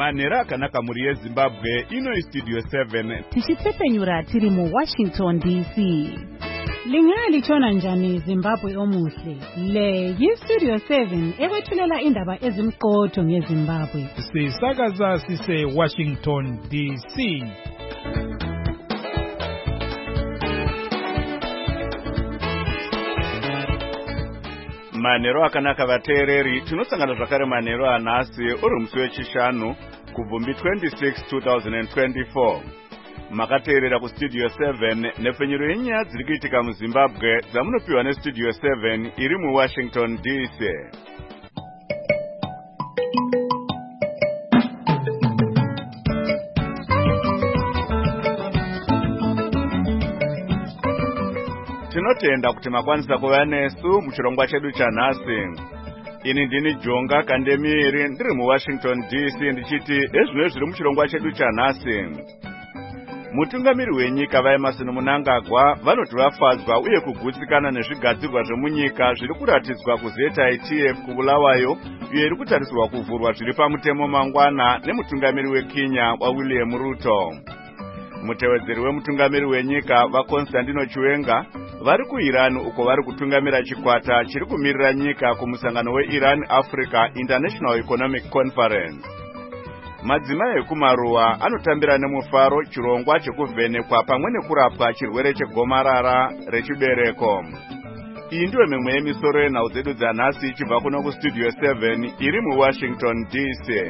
Manera akanaka muri yeZimbabwe ino Studio 7 tichitsepenyura tiri muWashington DC. Lingalitshona njani Zimbabwe omuhle? Le yiStudio 7 ekwethulela indaba ezimqotho ngeZimbabwe. Sisakaza sise Washington DC. Manero akanaka vateereri, tinosangana zvakare manero anhasi uri musi wechishanu kubvumbi 26 2024. Makateerera kuStudio 7 nepfenyuro yenyaya dziri kuitika muZimbabwe dzamunopiwa neStudio 7 iri muWashington DC. Tinotenda kuti makwanisa kuva nesu muchirongwa chedu chanhasi. Ini ndini Jonga Kandemiri ndiri muWashington DC ndichiti ezvino zviri muchirongwa chedu chanhasi. Mutungamiri wenyika vaEmmerson Mnangagwa vanoti vafadzwa uye kugutsikana nezvigadzirwa zvemunyika zviri kuratidzwa kuZITF kuBulawayo uye iri kutarisirwa kuvhurwa zviri pamutemo mangwana nemutungamiri weKenya waWilliam Ruto. Mutevedzeri wemutungamiri wenyika vaConstantino Chiwenga vari kuIran uko vari kutungamira chikwata chiri kumirira nyika kumusangano weIran Africa International Economic Conference. Madzimai ekumaruwa anotambira nemufaro chirongwa chekuvhenekwa pamwe nekurapwa chirwere chegomarara rechibereko. Iyi ndiyo mimwe yemisoro yenhau dzedu dzanhasi ichibva kuno kuStudio 7 iri muWashington DC.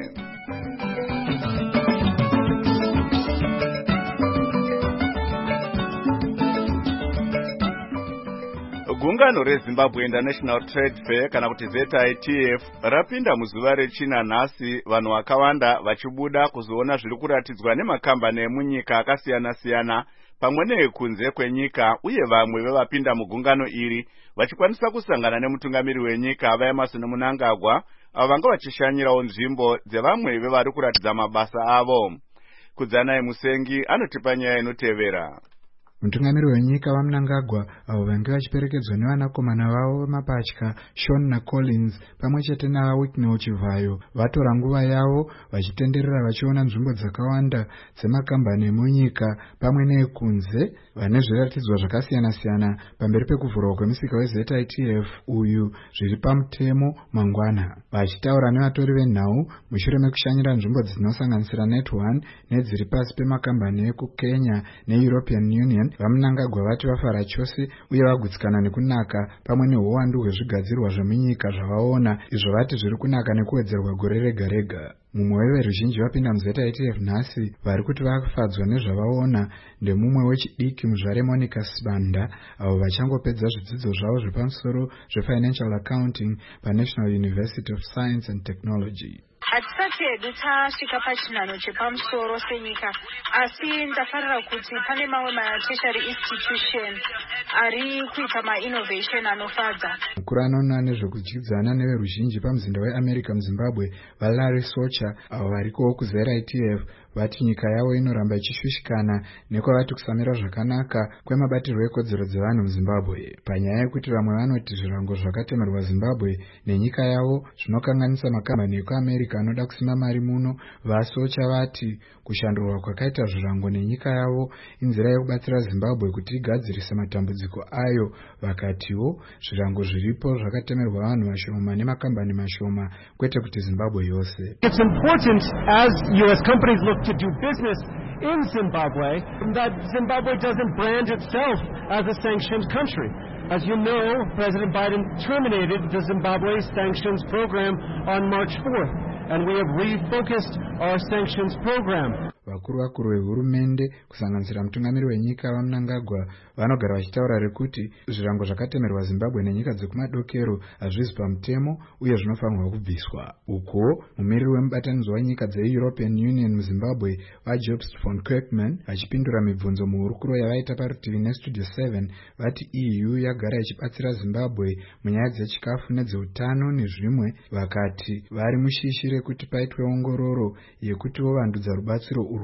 Gungano reZimbabwe International Trade Fair kana kuti ZITF rapinda muzuva rechina nhasi, vanhu vakawanda vachibuda kuzoona zviri kuratidzwa nemakambani emunyika akasiyana-siyana pamwe neekunze kwenyika, uye vamwe vevapinda mugungano iri vachikwanisa kusangana nemutungamiri wenyika vaEmmerson Mnangagwa avo vanga vachishanyirawo nzvimbo dzevamwe vevari kuratidza mabasa avo. Kudzanai Musengi anotipa nyaya inotevera. Mutungamiri wenyika vaMnangagwa avo vange vachiperekedzwa nevanakomana vavo vamapatya Sean naCollins pamwe chete naVaWicknell Chivayo vatora nguva yavo vachitenderera vachiona nzvimbo dzakawanda dzemakambani emunyika pamwe neekunze vane zviratidzwa zvakasiyana-siyana pamberi pekuvhurwa kwemusika weZITF uyu zviri pamutemo mangwana. Vachitaura nevatori venhau mushure mekushanyira nzvimbo dzinosanganisira Net1 nedziri pasi pemakambani ekuKenya neEuropean Union, vaMnangagwa vati vafara chose uye vagutsikana nekunaka pamwe neuwandu hwezvigadzirwa zvemunyika zvavaona, izvo vati zviri kunaka nekuwedzerwa gore rega-rega. Mumwe weveruzhinji vapinda muZITF nhasi vari kuti vafadzwa nezvavaona ndemumwe wechidiki muzvare Monica Sibanda avo vachangopedza zvidzidzo zvavo zvepamusoro zveFinancial Accounting paNational University of Science and Technology. Hatisati hedu tasvika pachinhano chepamusoro senyika, asi ndafarira kuti pane mamwe ma-tertiary institution ari kuita ma-innovation anofadza. Mukuru anoona nezvekudyidzana neveruzhinji pamuzinda weAmerica muZimbabwe vaLarry Socha avo varikowo kuZITF vati nyika yavo inoramba ichishushikana nekwavati kusamira zvakanaka kwemabatirwo ekodzero dzevanhu muZimbabwe. Panyaya yekuti vamwe vanoti zvirango zvakatemerwa Zimbabwe nenyika yavo zvinokanganisa makambani ekuAmerica anoda kusima mari muno, vaSocha vati kushandurwa kwakaita zvirango nenyika yavo inzira yekubatsira Zimbabwe kuti igadzirise matambudziko ayo. Vakatiwo zvirango zviripo zvakatemerwa vanhu vashoma nemakambani mashoma, kwete kuti Zimbabwe yose. It's important as US companies look to do business in Zimbabwe that Zimbabwe doesn't brand itself as a sanctioned country. As you know, President Biden terminated the Zimbabwe sanctions program on March 4th, and we have refocused our sanctions program. Vakuru vehurumende kusanganisira mutungamiri wenyika vaMnangagwa vanogara vachitaura rekuti zvirango zvakatemerwa Zimbabwe nenyika dzekumadokero hazvisi pamutemo uye zvinofanirwa kubviswa. Uko mumiriri wemubatanidzwa wenyika dzeEuropean Union muZimbabwe vaJobst von Kirkman vachipindura mibvunzo muhurukuro yavaita parutivi neStudio 7 vati EU yagara ichibatsira Zimbabwe munyaya dzechikafu nedzeutano nezvimwe, vakati vari mushishi rekuti paitwe ongororo yekutiwo vandudza rubatsiro urwu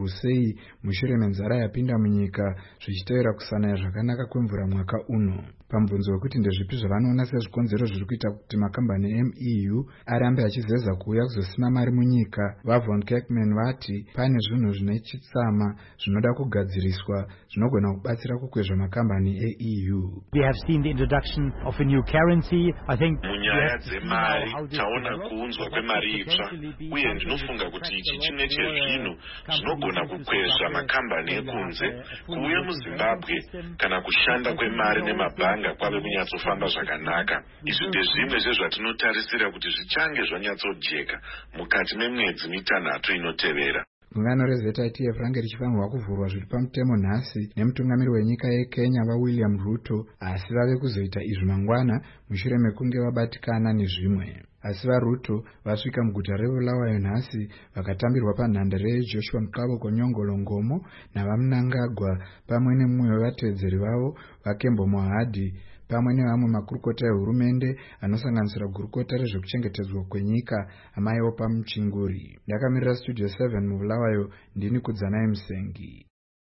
sei mushure menzara yapinda munyika zvichitevera kusanaya zvakanaka kwemvura mwaka uno. Pamubvunzo wekuti ndezvipi zvavanoona sezvikonzero zviri kuita kuti makambani emEU arambe achizeza kuuya kuzosima mari munyika, vaVon Kerkman vati pane zvinhu zvine chitsama zvinoda kugadziriswa zvinogona kubatsira kukwezva makambani eEU. We have seen the introduction of a new currency. I think munyaya dzemari taona kuunzwa kwemari itsva, uye ndinofunga kuti ichi chimwe chezvinhu zvinogona kukwezva makambani ekunze kuuya muZimbabwe kana kushanda kwemari nemabhanga kwave kunyatsofamba zvakanaka. Izvi ndezvimwe zvezvatinotarisira kuti zvichange zvanyatsojeka mukati memwedzi mitanhatu inotevera. Gungano reZITF range richifambwa kuvhurwa zviri pamutemo nhasi nemutungamiri wenyika yeKenya vaWilliam Ruto, asi vave kuzoita izvi mangwana mushure mekunge vabatikana nezvimwe. Asi vaRuto vasvika muguta reBulawayo nhasi vakatambirwa panhandare yeJoshua Mukaboko Nyongolo Ngomo navaMnangagwa pamwe nemumwe wevatevedzeri vavo vaKembo Mohadi pamwe nevamwe makurukota ehurumende anosanganisira gurukota rezvekuchengetedzwa kwenyika Amai Opa Muchinguri. Ndakamirira Studio 7 muBulawayo, ndini Kudzanai Musengi.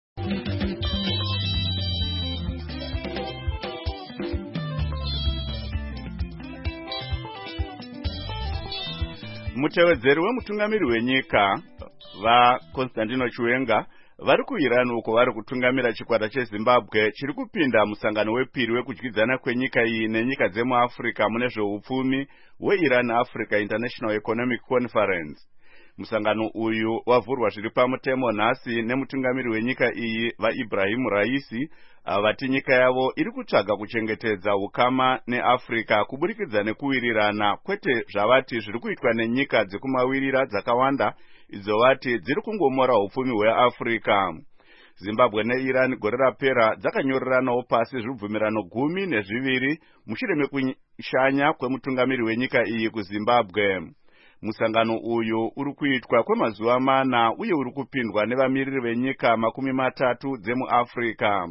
Mutevedzeri wemutungamiri wenyika vaConstantino Chiwenga vari kuIran uko vari kutungamira chikwata cheZimbabwe chiri kupinda musangano wepiri wekudyidzana kwenyika iyi nenyika dzemuAfrica mune zveupfumi weIran Africa International Economic Conference. Musangano uyu wavhurwa zviri pamutemo nhasi nemutungamiri wenyika iyi vaIbrahim Raisi vati nyika yavo iri kutsvaga kuchengetedza ukama neAfrica kuburikidza nekuwirirana, kwete zvavati zviri kuitwa nenyika dzekumawirira dzakawanda idzo vati dziri kungomora upfumi hweAfrica. Zimbabwe neIran gore rapera dzakanyoreranawo pasi zvibvumirano 12 mushure mekushanya kwemutungamiri wenyika iyi kuZimbabwe. Musangano uyu uri kuitwa kwemazuva 4 uye uri kupindwa nevamiriri venyika 30 dzemuAfrica.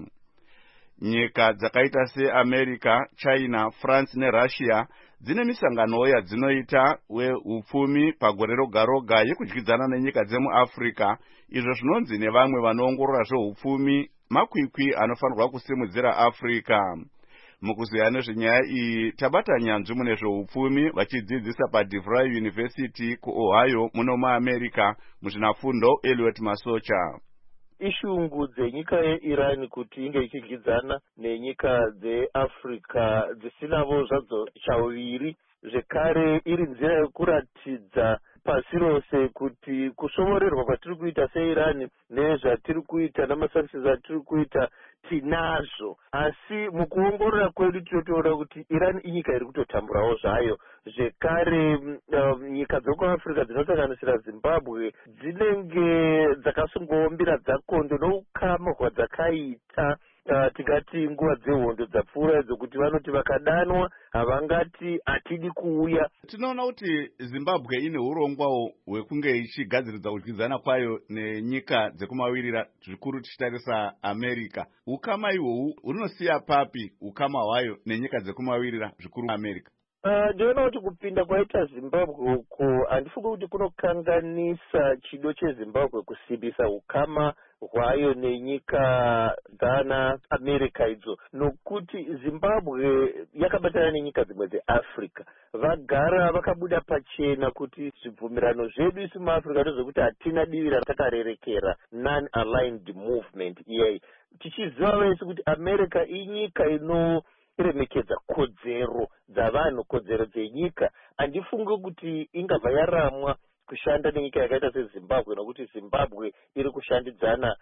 Nyika dzakaita seAmerica, China, France neRussia dzine misangano yadzinoita weupfumi pagore roga roga yekudyidzana nenyika dzemuAfrica, izvo zvinonzi nevamwe vanoongorora zveupfumi makwikwi anofanirwa kusimudzira Africa. Mukuziya nezvenyaya iyi tabata nyanzvi mune zveupfumi vachidzidzisa paDeVry University kuOhio muno muAmerica muzvinafundo Elliot Masocha. Ishungu dzenyika yeIran kuti inge ichidyidzana nenyika dzeAfrica dzisinavo zvadzo chaviri, zvekare iri nzira yekuratidza pasi rose kuti kushovorerwa kwatiri kuita seIran nezvatiri kuita namasarisidzo atiri kuita tinazvo, asi mukuongorora kwedu tinotoona kuti Iran inyika iri kutotamburawo zvayo. Zvekare nyika dzokuAfrica dzinosanganisira Zimbabwe dzinenge dzakasungoombira dzakondo noukama hwadzakaita tingati nguva dzehondo dzapfuura idzo kuti vanoti vakadanwa havangati hatidi kuuya. Tinoona kuti Zimbabwe ine urongwawo hwekunge ichigadziridza kudyidzana kwayo nenyika dzekumawirira, zvikuru tichitarisa America. Ukama ihwohu hunosiya papi ukama hwayo nenyika dzekumawirira, zvikuru America? Ndinoona kuti kupinda kwaita Zimbabwe uko handifungi kuti kunokanganisa chido cheZimbabwe kusimbisa ukama hwayo nenyika dzana America idzo, nokuti Zimbabwe yakabatana nenyika dzimwe dzeAfrica, vagara vakabuda pachena kuti zvibvumirano zvedu isu muAfrica ndozvekuti hatina divi ratakarerekera, non-aligned movement iyeyi, tichiziva vese kuti America inyika inoremekedza kodzero dzavanhu, kodzero dzenyika. Handifungi kuti ingabva yaramwa kushanda nenyika yakaita seZimbabwe, nokuti Zimbabwe iri kushandidzana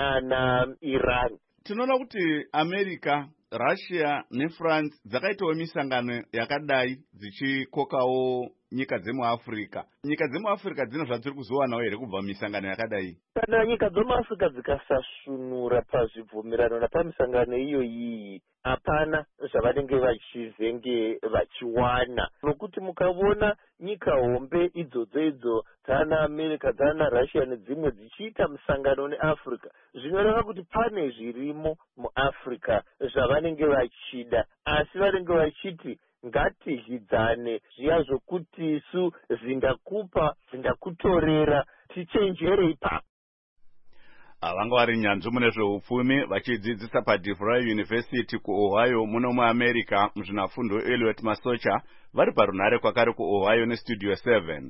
naIran. Tinoona kuti America, Russia neFrance dzakaitawo misangano yakadai dzichikokawo nyika dzemuAfrica. Nyika dzemuAfrica dzino zvadziri kuzowanawo here kubva misangano yakadai? Kana nyika dzemuAfrica dzikasasunura pazvibvumirano napamisangano iyoyi, hapana zvavanenge vachizenge vachiwana, nokuti mukaona nyika hombe idzodzo dzana America, dzana Russia nedzimwe dzichiita misangano neAfrica, zvinoreva kuti pane zvirimo muAfrica zvavanenge vachida, asi vanenge vachiti ngatidyidzane zviya zvokuti isu zindakupa zindakutorera tichenjere ipapo. Avanga vari nyanzvi mune zveupfumi vachidzidzisa paDeVry University kuOhio muno muAmerica muzvinafundo Elliot Masocha vari parunhare kwakare kuOhio neStudio 7.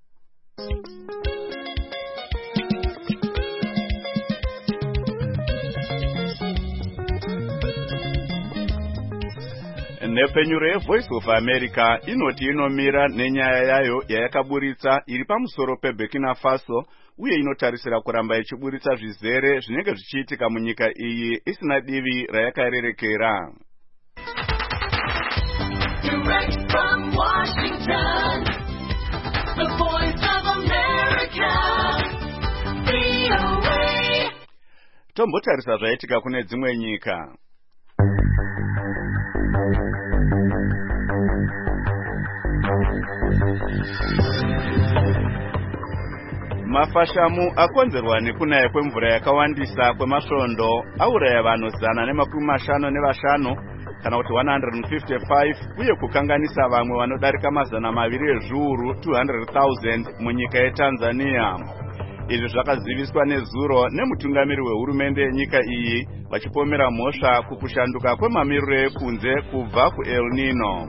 Nepfenyuro yeVoice of America inoti inomira nenyaya yayo yayakaburitsa iri pamusoro peBurkina Faso uye inotarisira kuramba ichiburitsa zvizere zvinenge zvichiitika munyika iyi isina divi rayakarerekera. Direct from Washington, the Voice of America, VOA. Tombotarisa zvaitika kune dzimwe nyika. Mafashamu akonzerwa nekunaya kwemvura yakawandisa kwemasvondo auraya vanhu 155 kana kuti 155 uye kukanganisa vamwe vanodarika 200 ezviuru 200,000 munyika yeTanzania. Izvi zvakaziviswa nezuro nemutungamiri wehurumende yenyika iyi vachipomera mhosva kukushanduka kwemamiriro ekunze kubva kuEl Nino.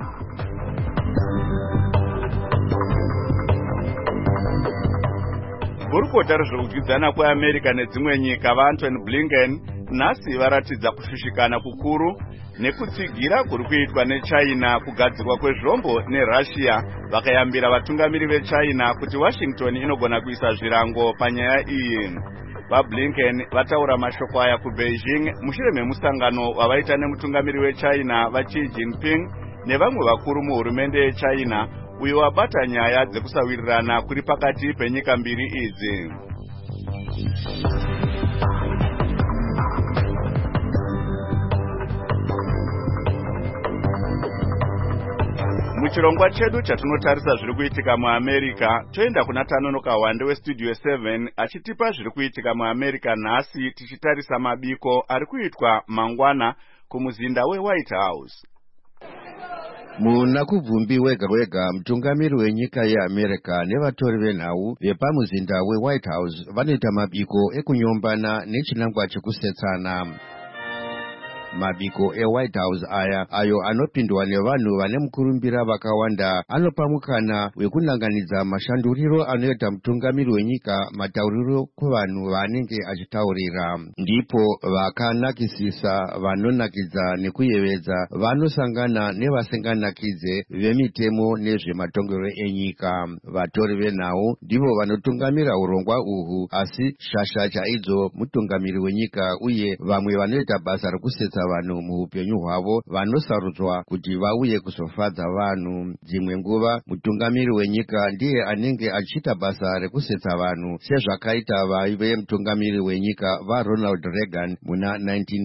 Gurukota rezvekudzidzana kweAmerica nedzimwe nyika vaAntony Blinken nhasi varatidza kushushikana kukuru nekutsigira kuri kuitwa neChina kugadzirwa kwezvombo neRussia, vakayambira vatungamiri veChina kuti Washington inogona kuisa zvirango panyaya iyi. VaBlinken vataura mashoko aya kuBeijing mushure memusangano wavaita nemutungamiri weChina vaXi Jinping nevamwe vakuru muhurumende yeChina uyo wabata nyaya dzekusawirirana kuri pakati penyika mbiri idzi. Muchirongwa chedu chatinotarisa zviri kuitika muAmerica, toenda kuna Tanonoka Wande weStudio 7 achitipa zviri kuitika muAmerica nhasi tichitarisa mabiko ari kuitwa mangwana kumuzinda weWhite House. Muna kubvumbi wega mutungamiri wenyika yeAmerica nevatori venhau vepamuzinda weWhite House vanoita mabiko ekunyombana nechinangwa chekusetsana. Mabiko eWhite House aya ayo anopindwa nevanhu vane mukurumbira vakawanda anopa mukana wekunanganidza mashanduriro anoita mutungamiri wenyika matauriro kuvanhu vanenge achitaurira. Ndipo vakanakisisa, vanonakidza nekuyevedza vanosangana nevasinganakidze vemitemo nezvematongero enyika. Vatori venhau ndivo vanotungamira urongwa uhu, asi shasha chaidzo mutungamiri wenyika uye vamwe vanoita basa rekusetsa vanhu muupenyu hwavo vanosarudzwa kuti vauye kuzofadza vanhu. Dzimwe nguva mutungamiri wenyika ndiye anenge achiita basa rekusetsa vanhu, sezvakaita vaive mutungamiri wenyika vaRonald Reagan muna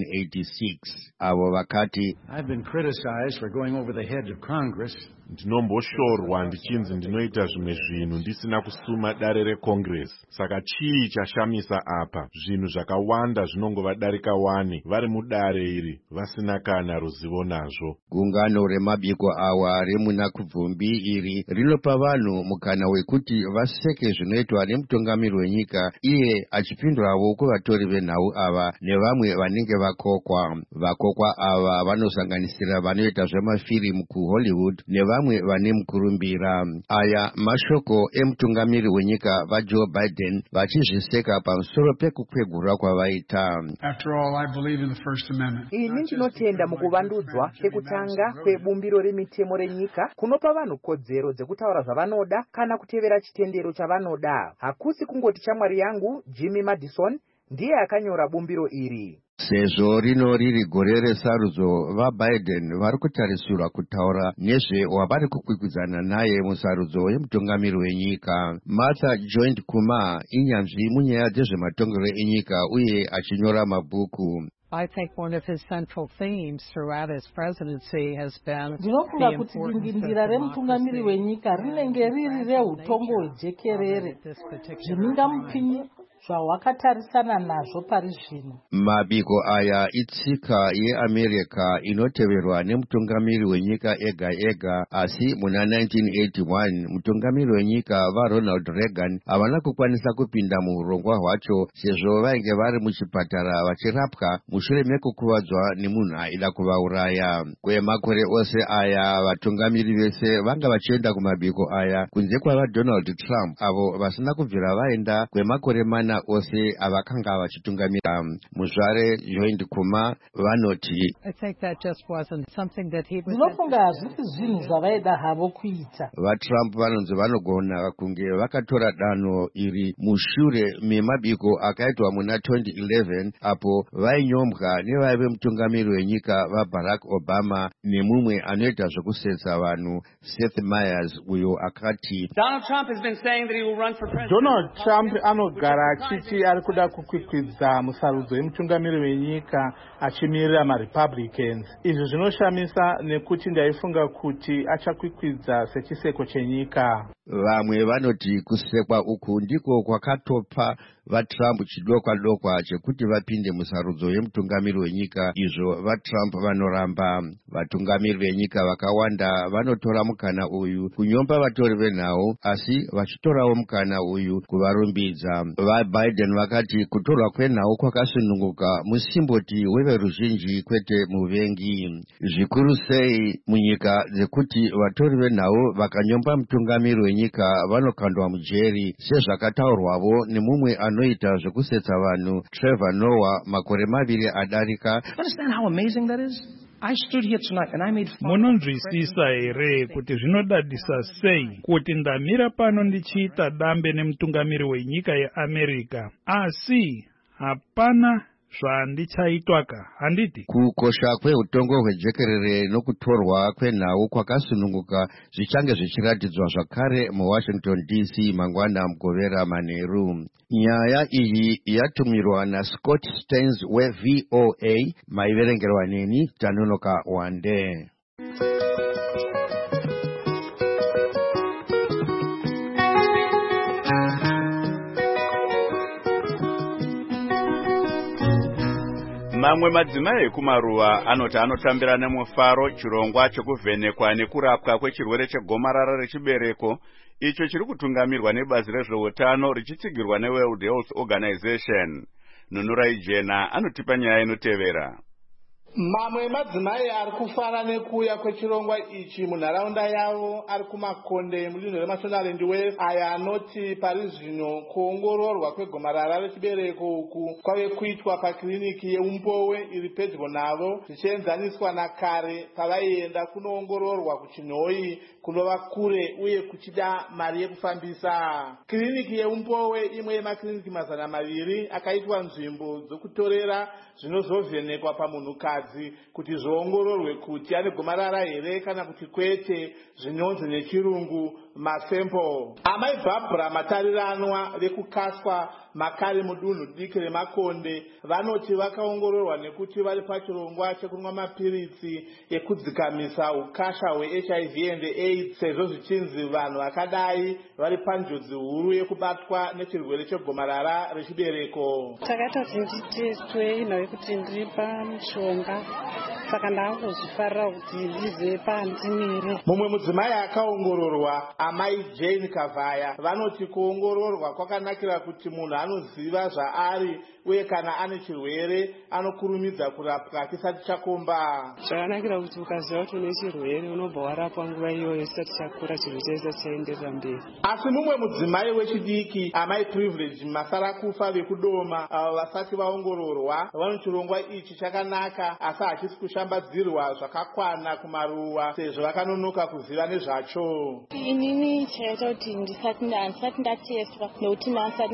1986. Avo vakati, I've been criticized for going over the heads of Congress. Ndinomboshorwa ndichinzi ndinoita zvimwe zvinhu ndisina kusuma dare reCongress. Saka chii chashamisa apa? Zvinhu zvakawanda zvinongovadarika wani vari mudare iri vasina kana ruzivo nazvo. Gungano remabiko awa remuna kubvumbi iri rinopa vanhu mukana wekuti vaseke zvinoitwa nemutungamiri wenyika, iye achipindurawo kuvatori venhau ava nevamwe vanenge vakokwa. Vakokwa ava vanosanganisira vanoita zvemafirimu kuHollywood nevamwe vane mukurumbira. Aya mashoko emutungamiri wenyika vaJoe Biden vachizviseka pamusoro pekukwegura kwavaita. After all, I believe in the First Amendment. Ini ndinotenda mukuvandudzwa kwekutanga kwebumbiro remitemo renyika kunopa vanhu kodzero dzekutaura zvavanoda kana kutevera chitendero chavanoda. Hakusi kungoti shamwari yangu Jimmy Madison ndiye akanyora bumbiro iri. Sezvo rino riri gore resarudzo, vaBiden vari kutarisirwa kutaura nezve wavari kukwikwidzana naye musarudzo yemutungamiri wenyika. Martha Joint Kumar inyanzvi munyaya dzezvematongero enyika uye achinyora mabhuku. I think one of his central themes throughout his presidency has been ndinofunga kuti dingindira remutungamiri wenyika rinenge riri reutongo hwejekerere, zvimingamupinyi, zvahwakatarisana nazvo pari zvino. Mabiko aya itsika yeAmerica inoteverwa nemutungamiri wenyika ega ega, asi muna 1981 mutungamiri wenyika vaRonald Reagan havana kukwanisa kupinda muurongwa hwacho sezvo vainge vari muchipatara vachirapwa mushure mekukuvadzwa nemunhu aida kuvauraya. Kwemakore ose aya vatungamiri vese vanga vachienda kumabiko aya kunze kwavaDonald Trump avo vasina kubvira vaenda kwemakore mana ose avakanga vachitungamira. Muzvare Joint Kuma vanoti ndinofunga hazvisi zvinhu zvavaida havo kuita. vaTrump vanonzi vanogona kunge vakatora danho iri mushure memabiko akaitwa muna 2011 apo vainyombwa nevaive mutungamiri wenyika vaBarack Obama nemumwe anoita zvekusetsa vanhu Seth Meyers uyo akati Donald Trump anogara achiti ari kuda kukwikwidza musarudzo wemutungamiri wenyika achimirira maRepublicans. Izvi zvinoshamisa nekuti ndaifunga kuti achakwikwidza sechiseko chenyika. Vamwe vanoti kusekwa uku ndiko kwakatopa vaTrump chidokwa chekuti vapinde musarudzo yemutungamiri wenyika, izvo vaTrump vanoramba. Vatungamiri venyika vakawanda vanotora mukana uyu kunyomba vatori venhau, asi vachitorawo mukana uyu kuvarumbidza. VaBiden vakati kutorwa kwenhau kwakasununguka musimboti weveruzhinji kwete muvengi. Zvikuru sei munyika dzekuti vatori venhau vakanyomba mutungamiri wenyika vanokandwa mujeri, sezvakataurwavo nemumwe anoita zvekusetsa vanhu Trevor Noah makore 2 adarika. Munonzwisisa here kuti zvinodadisa sei kuti ndamira pano ndichiita dambe nemutungamiri wenyika yeAmerica, asi hapana zvandichaitwaka, handiti? Kukosha kweutongo hwejekerere nokutorwa kwenhau kwakasununguka zvichange zvichiratidzwa zvakare muWashington DC mangwana mugovera manheru. Nyaya iyi yatumirwa naScott Stearns weVOA, maiverengerwa neni Tanonoka Wande. Mamwe madzimai ekumaruwa anoti anotambira nemufaro chirongwa chekuvhenekwa nekurapwa kwechirwere chegomarara rechibereko, icho chiri kutungamirwa nebazi rezveutano richitsigirwa neWorld Health Organization. Nunurai Jena anotipa nyaya inotevera. Mamwe madzimai ari kufara nekuuya kwechirongwa ichi munharaunda yavo ari kumakonde mudunhu reMashonaland West, aya anoti pari zvino kuongororwa kwegomarara rechibereko uku kwave kuitwa pakiriniki yeUmbowe iri pedyo navo, zvichienzaniswa nakare pavaienda kunoongororwa kuChinhoyi kunova kure uye kuchida mari yekufambisa. Kiriniki yeUmbowe imwe yemakiriniki 200 akaitwa nzvimbo dzokutorera zvinozovhenekwa pamunhukadzi kuti zviongororwe kuti ane gomarara here kana kuti kwete, zvinonzi nechirungu masempo. Amai Barbara Matariranwa vekukaswa makare mudunhu diki reMakonde vanoti vakaongororwa nekuti vari pachirongwa chekunwa mapiritsi ekudzikamisa ukasha hweHIV and AIDS, sezvo zvichinzi vanhu vakadai vari panjodzi huru yekubatwa nechirwere chegomarara rechibereko. Takaita kuti nditestwe nawe kuti ndiri pamushonga, saka ndakuzvifarira kuti ndizive pandimire. Mumwe mudzimai akaongororwa, amai Jane Kavaya, vanoti kuongororwa kwakanakira kuti munhu anoziva zvaari uye kana ane chirwere anokurumidza kurapwa kisati chakomba. Zvakanakira kuti ukaziva kuti une chirwere unobva warapwa nguva iyoyo isati chakura chirwere chaisa chaenderera mberi. Asi mumwe mudzimai wechidiki, amai Privilege Masarakufa vekudoma, avo vasati vaongororwa, vanoti chirongwa ichi chakanaka asi hachisi kushambadzirwa zvakakwana kumaruwa sezvo vakanonoka kuziva nezvacho. Inini chaita kuti ndisati ndateswa nekuti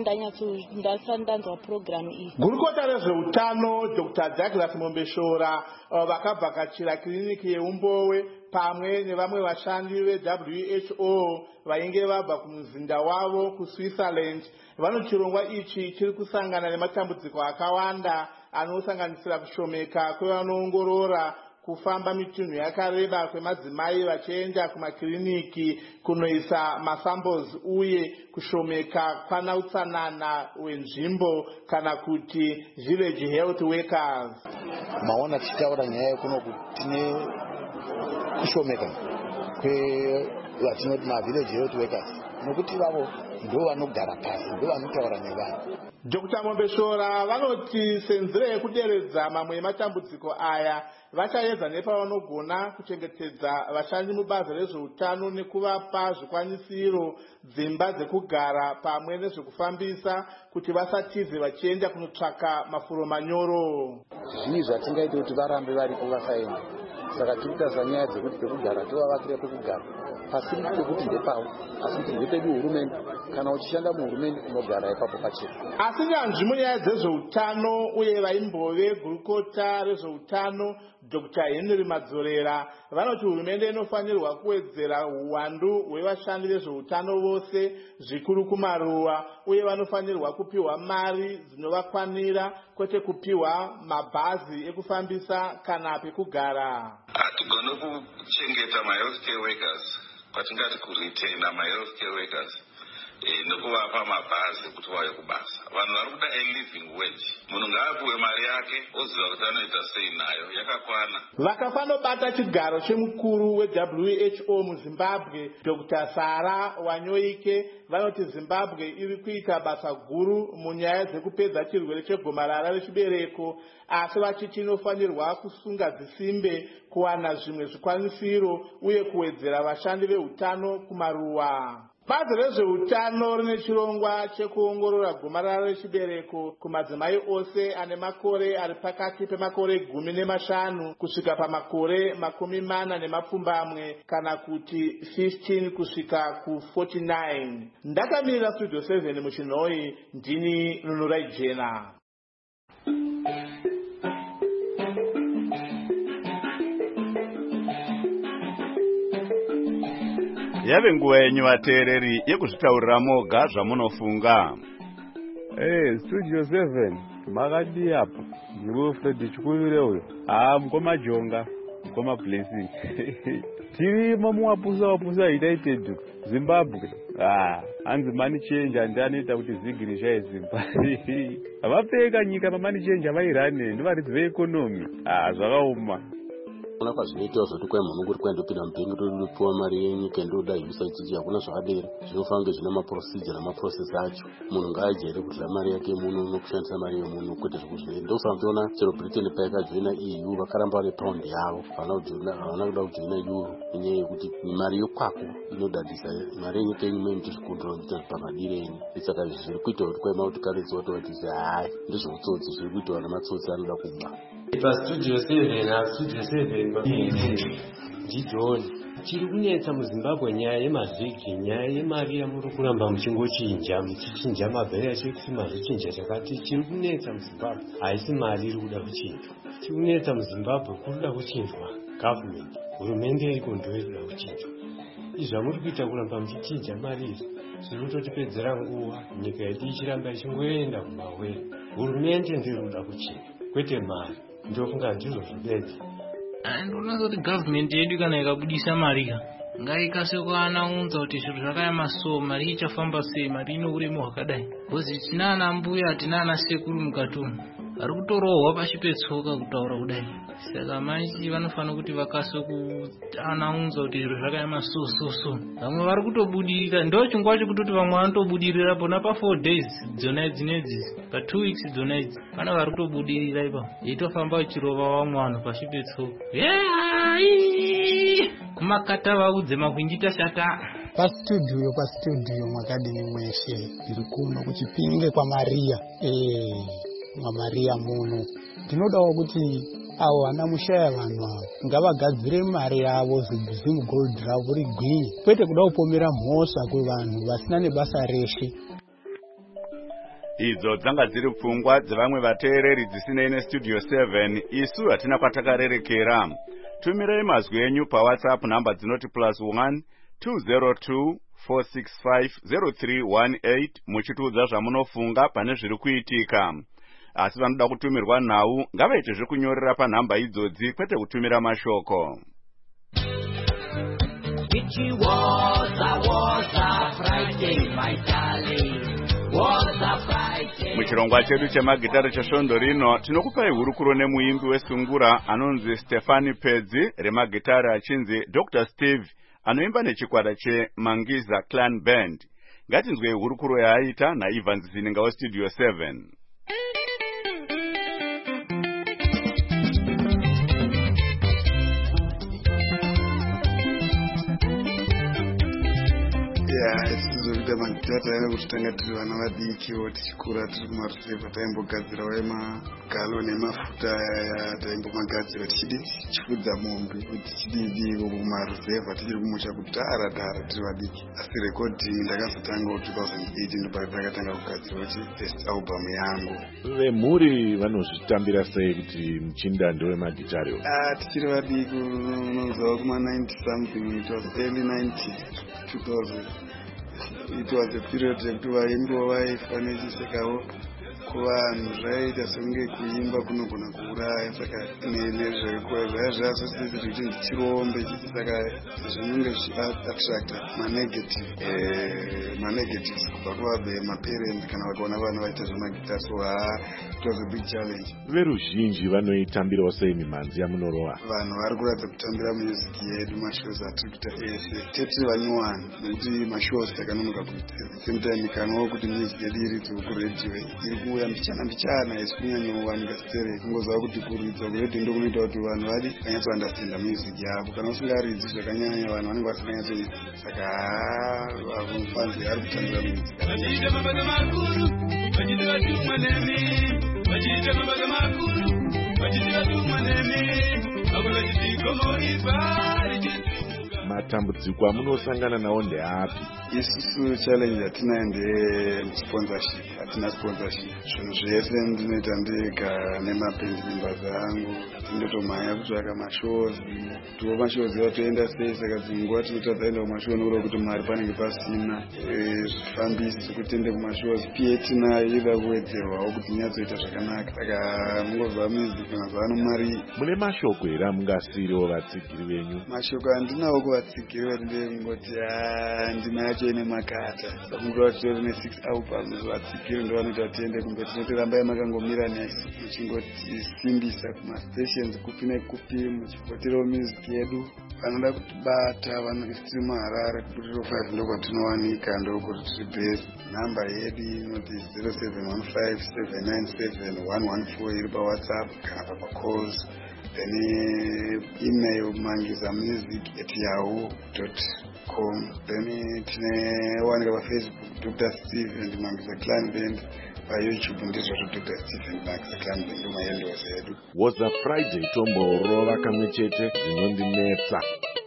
ndasati ndanzwa program iyi. Gurukota rezveutano Dr. Douglas Mombeshora vakavhakachira kiriniki yeUmbowe pamwe nevamwe vashandi veWHO vainge vabva kumuzinda wavo kuSwitzerland vanoti chirongwa ichi chiri kusangana nematambudziko akawanda anosanganisira kushomeka kwevanoongorora, kufamba mitunhu yakareba kwemadzimai vachienda kumakiriniki kunoisa masamples uye kushomeka kwana utsanana wenzvimbo kana kuti village health workers. Maona tichitaura nyaya yekuno kutine kushomeka kwevatinoti mavillage health workers nokuti vavo ndo vanogara pasi, ndo vanotaura nevanhu. Dr. Mombeshora vanoti senzira yekuderedza mamwe ematambudziko aya vachaedza nepavanogona kuchengetedza vashandi mubazi rezveutano nekuvapa zvikwanisiro, dzimba dzekugara pamwe nezvekufambisa kuti vasatize vachienda kunotsvaka mafuro manyoro. Zvii zvatingaita kuti varambe varipo vasaenda. Saka tirikutarisa nyaya dzekuti pekugara tovavakira pekugara pasiri pekuti ndepavo asi kuti ndepedu hurumende. Kana uchishanda muhurumende unogara ipapo pachena. Asi nyanzvi munyaya dzezveutano uye vaimbove gurukota rezveutano Dr. Henry Madzorera vanoti hurumende inofanirwa kuwedzera uwandu hwevashandi vezveutano vose zvikuru kumaruwa uye vanofanirwa kupiwa mari dzinovakwanira kwete kupiwa mabhazi ekufambisa kana pekugara. Hatigone kuchengeta ma-healthcare workers kwatingati kuretaina ma-healthcare workers nekuvapa mabhazi kuti vauye kubasa. Vanhu vari kuda a-living wage. Munhu ngaapiwe mari yake oziva kuti anoita sei nayo, yakakwana. Vakafanobata chigaro chemukuru we-WHO muZimbabwe Dr. Sara Wanyoike vanoti Zimbabwe iri kuita basa guru munyaya dzekupedza chirwere chegomarara rechibereko, asi vachiti inofanirwa kusunga dzisimbe kuwana zvimwe zvikwanisiro uye kuwedzera vashandi veutano kumaruwa. Bazi rezveutano rine chirongwa chekuongorora gomarara rechibereko kumadzimai ose ane makore ari pakati pemakore 15 kusvika pamakore 40 kana kuti 15 kusvika ku49. Ndakamirira Studio 7 muChinoi, ndini Nunurai Jena. Yave nguva yenyu vateereri yekuzvitaurira moga zvamunofunga. Studio 7 makadi apo ndiwe Fred Chikuvire uyo. Mukoma Jonga, mukoma Blessing. Tirimo muwapusa United Zimbabwe. Hanzi money change and anoita kuti zigirisha yeZimbabwe. Vapfeka nyika pamoney change avairane ndivaridzi veekonomi. Zvakaoma. Ona kwazvinoitwa zvoti kwai munhu uri kuenda kupinda mupengo topiwa mari yenyika ndoda usage hakuna zvakadero. Zvinofana kunge zvina maprocedure namaprocess acho. Munhu ngaajere kudya mari yake muno nokushandisa mari yemunhu kwete zvekuzvinoita. Ndofanira chero Britain paikajoina EU vakaramba vari pound yavo. Havana kuda kujoina euro nenyaya yekuti mari yokwako inodadisa. Mari yenyika imwe inochizvikundura kuita pamadireni. Saka zviri kuita kuti kwai mautikadzi watovatisi hayi ndezveutsotsi zviri kuitwa namatsotsi anoda kuba. Studio 7 John chiri kunetsa muZimbabwe nyaya yemavhiki, nyaya yemari yamuri kuramba muchichinja mabheri acho mazvichinja chakati chiri kunetsa muZimbabwe. Haisi mari iri kuda kuchinjwa, chiri kunetsa muZimbabwe kuda kuchinjwa government, hurumende iriko ndo iri kuda kuchinjwa. Izvamuri kuita kuramba muchichinja mari izvi zviri kutotipedzera nguva, nyika yedu ichiramba ichingoenda kumawere. Hurumende ndiri kuda kuchinjwa kwete mari. Ndofunga ndizvo zvidedza. Ndinoona kuti government yedu kana ikabudisa mari ngaikase kuanaunza kuti zviro zvakaema so, mari ichafamba sei, mari ine uremu hwakadai. Bozi tina ana mbuya tina ana sekuru mukatunhu vari kutorohwa pashi petsoka kutaura kudai. Saka manje vanofanira kuti vakase kuanaunza kuti zviro zvakaema so. Vamwe vari kutobudirira, ndo chingwa chekutoti vamwe vanotobudirira pona pa 4 days dzona dzinedzi, pa 2 weeks dzona idzi. Kana vari kutobudirira ipapo eitofamba uchirova vamwe vanhu pashi petsoka. Kumakata vaudze makwinjita shata. Pastudio mwakadini mweshe ndiri kuno kuchipinge kwa Maria. Maria muno ndinodawo kuti avo vana mushaya vanhu avo ngavagadzire mari yavo zimu gold ravo rigwinye kwete kuda kupomera mhosva kuvanhu vasina nebasa reshe. Idzo dzanga dziri pfungwa dzevamwe vateereri dzisinei neStudio 7. Isu hatina kwatakarerekera. Tumirei mazwi enyu paWhatsApp namba dzinoti +1 202 465 0318 muchitiudza zvamunofunga pane zviri kuitika. asi vanoda kutumirwa nhau ngavaite zvekunyorera panhamba idzodzi kwete kutumira mashoko. Muchirongwa chedu chemagitare chesvondo rino tinokupai hurukuro nemuimbi wesungura anonzi Stefani Pedzi, remagitare achinzi Dr. Steve anoimba nechikwata cheMangiza Clan Band. Ngatinzwei hurukuro yaaita naIvans Zininga weStudio 7. Tizoita magitare ane kutanga tiri vana vadikiwo tichikura tiri kumaruzevha taimbogadzirawo magalo nemafuta taimbomagadzira tichifudza mombe kuti tichidii uko kumaruzevha tichiri kumusha kudhara tiri vadiki. Asi rekodhi ndakazotanga 2008 ndopatakatanga kugadzira kuti first album yangu. Vemhuri vanozvitambira sei kuti muchindando wemagitare? Tichiri vadiki unoziva kuma 90 something, it was early 90s, 2000. It was a period yekuti vaimbi vaifa nechisekawo kuvanhu zvaiita sekunge kuimba kunogona kuuraya, saka zvaiva zvazosisi kuti ndichirombe chichi, saka zvinenge zvichiattracta manegatives kubva kuvamaparents kana vakaona vanhu vaita zvemagitare. So it was a big challenge. Veruzhinji vanoitambirawo sei mimhanzi yamunorova? Vanhu vari kuratidza kutambira music yedu mashows atiri kuita ese teti vanyuwani nekuti mashows takanonoka kuita. Same time kanawo kuti music yedu iridze kuredio iri kuuya mbichana isi kunyanyowanika stere kungoziva kuti kuridza kuredio ndokunoita kuti vanhu vadi vanyatsoandastenda music yavo. Kana usingaridzi zvakanyanya vanhu vanenge vasinganyatsoita, saka vanhu ari kutambira music. Matambudziko amunosangana nawo ndeapi? Isusu challenge yatinayo ndesponsorship. Hatina sponsorship. Zvinhu zvese ndinoita ndega nemaband members angu, tindotomhanya kutsvaka mashows. Tiwo mashows atoenda sei, saka dzimwe tinoita dzaenda kumashow nekuda kuti mari panenge pasina. Zvifambisi zvekuti tiende kumashows pia tinayo ida kuwedzerwawo kuti nyatsoita zvakanaka, saka mungozva music mazuva ano mari. Mune mashoko here amungasiriwo vatsigiri venyu? Mashoko handinawo kuvatsigiri vari ndengoti ndima yacho ine makata. Sakungova titori ne6 albums, vatsigiri ndo vanoita tiende kumbe tinotorambai makangomira nesu muchingotisimbisa kumastations kupi nekupi muchipoterawo music yedu. Vanoda kutibata vanotiri muHarare kuti 5 ndokwatinowanika, ndokuti tiri base. Namba yedu inoti 0715797114 iri paWhatsApp kana pacalls. Then email mangizamusic@yahoo.com. Then tinewanika paFacebook Dr. Steve and Mangiza Clan Band, paYouTube ndizvo Dr. Steve and Mangiza Clan Band ndomaendoza yedu. Was a Friday tomborova kamwe chete dzinondinetsa.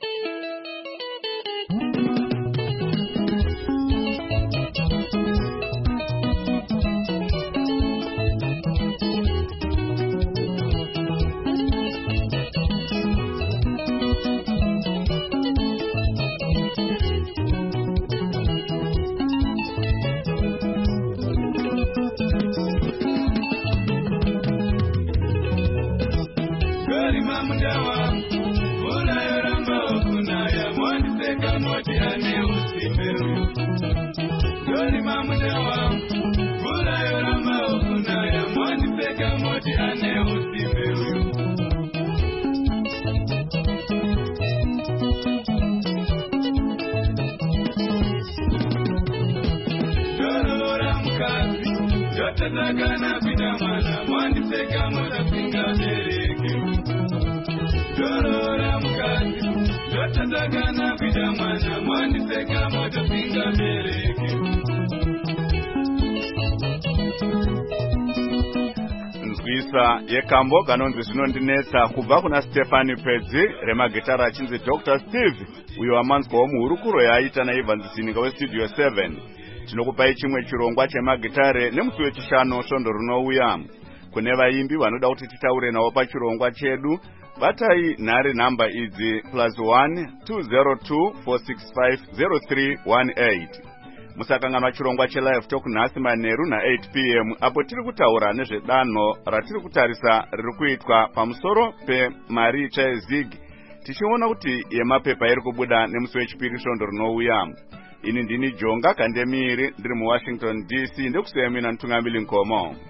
Nzwisa yekambo kanonzi zvinondinetsa kubva kuna Stefani Pedzi, remagitare achinzi Dr. Steve, uyo wamanzwawo muhurukuro yaaita naIvans Zininga weStudio 7. Tinokupai chimwe chirongwa chemagitare nemusi wechishanu svondo rinouya. Kune vaimbi vanoda kuti titaure nawo pachirongwa chedu, batai nhare namba idzi +1 202 465 0318. Musakanganwa chirongwa chelive talk nhasi manheru na8 p.m. apo tiri kutaura nezvedanho ratiri kutarisa riri kuitwa pamusoro pemari chayezigi, tichiona kuti yemapepa iri kubuda nemusi wechipiri svondo rinouya. Ini ndini Jonga Kandemiri ndiri muWashington DC, ndekusiyamina Ntungamili Nkomo.